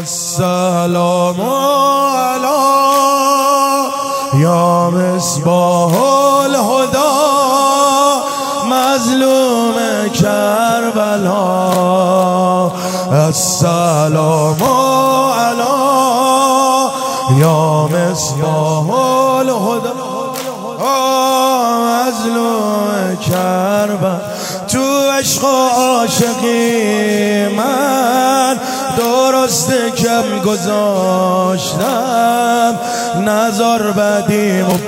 السلام علی یا مصباح الهدی مظلوم کربلا. السلام علی یا مصباح الهدی مظلوم کربلا. تو عشق و عاشقی من درست کم گذاشتم، نظر بدیم و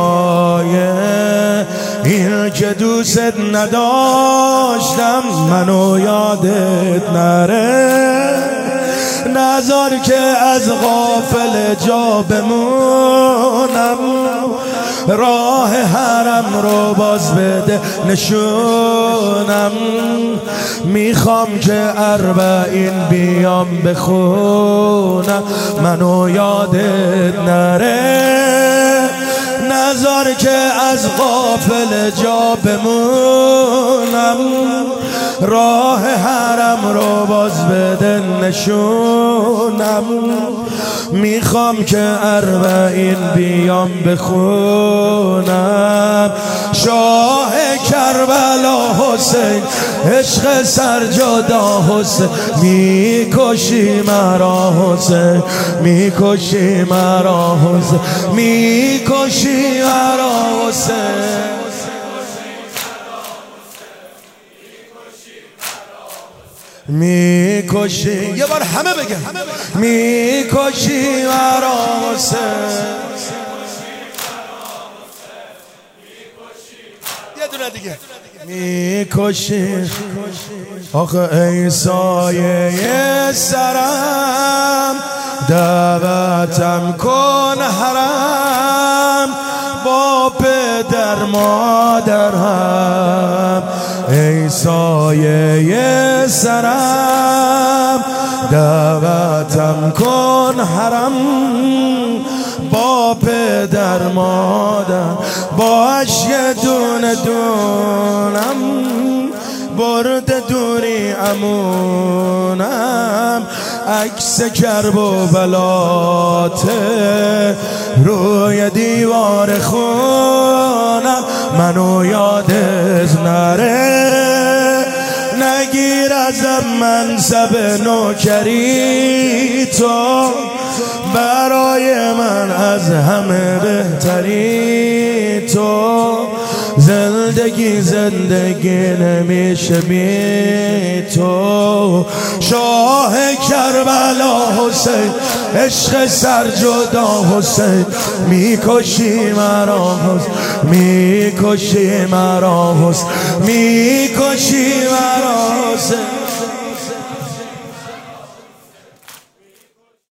پایه این که دوست نداشتم. منو یادت نره نظر که از غافل جا بمونم، راه حرم رو باز بده نشونم. میخوام که اربعین بیام بخونم، منو یادت نره نظر که از غافل جا بمونم، راه حرم رو باز بده نشونم. میخوام که اربعین بیام بخونم. شاه کربلا حسین عشق سرجادا حسین، میکشی مرا حسین، میکشی مرا حسین، میکشی مرا حسین. میکشی یه بار همه بگن میکشی مرا حسین. یه دونه دیگه میکشی. آخه ای سایه سرم دعوتم کن حرم، با پدر مادرم. ای سایه سرم دعوتم کن حرم، با پدر مادر. باش یه دونه دونم برد دوری امونم، عکس کرب و بلاته روی دیوار خونم. منو یادت نره نگیر ازم منصب نوکری، تو برای من از همه بهتری. تو زندگی نمیشه بی تو. شاه کربلا حسین عشق سرجدا حسین، میکشی مرا حسین، میکشی مرا حسین، میکشی مرا حسین.